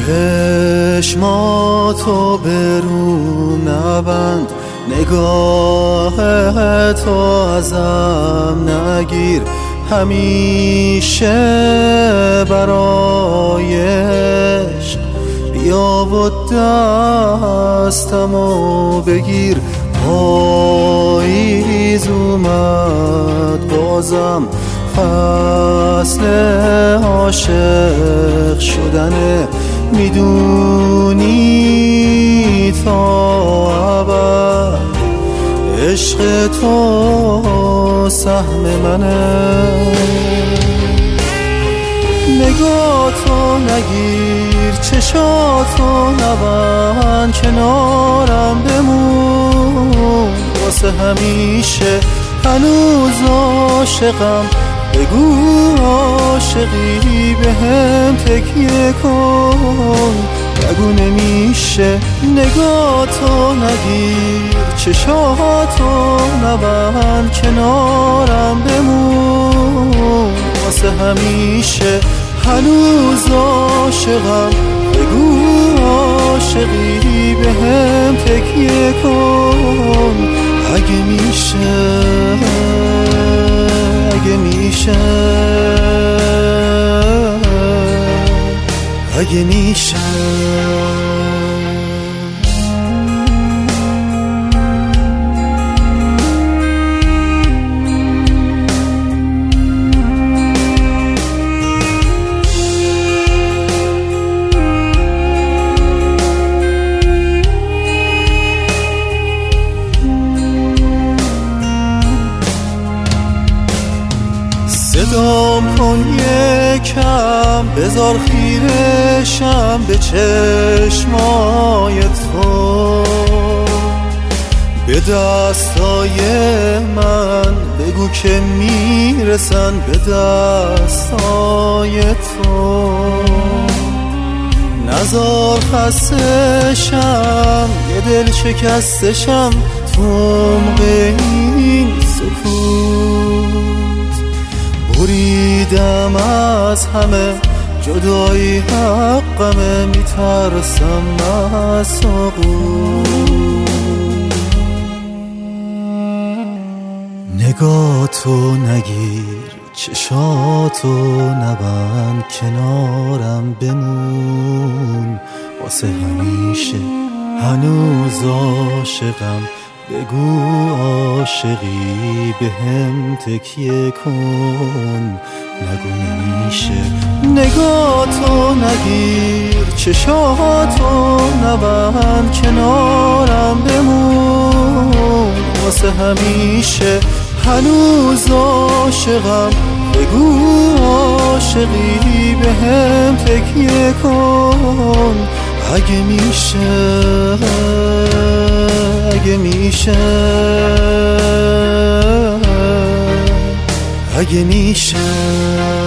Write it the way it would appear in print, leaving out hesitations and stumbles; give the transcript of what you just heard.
چشماتو به رو نبند، نگاه تو ازم نگیر، همیشه برای عشق بیا و دستمو بگیر. پاییز اومد بازم، فصل عاشق شدنه، میدونی تا ابد عشق تو سهم منه. نگاتو نگیر، چشاتو نبند، کنارم بمون واسه همیشه. هنوز عاشقم، بگو عاشقی بهم تکیه کن، بگو نمیشه. نگاتو نگیر، چشاتو نبند، کنارم بمون واسه همیشه. هنوز عاشقم، بگو عاشقی بهم تکیه کن، اگه میشه، اگه میشه، اگه میشه. صدام کن یکم، بذار خیرشم به چشمای تو، به دستای من بگو که میرسن به دستای تو. نزار خستشم، یه دل شکستشم تو عمق این سکوت. بریدم از همه، جدایی حقمه، میترسم از سقوط. نگاتو نگیر، چشاتو نبند، کنارم بمون واسه همیشه. هنوز عاشقم، بگو عاشقی بهم تکیه کن، نگو نمیشه. نگاتو نگیر، چشاتو نبند، کنارم بمون واسه همیشه. هنوز عاشقم، بگو عاشقی بهم تکیه کن، اگه میشه، اگه میشه، اگه میشه.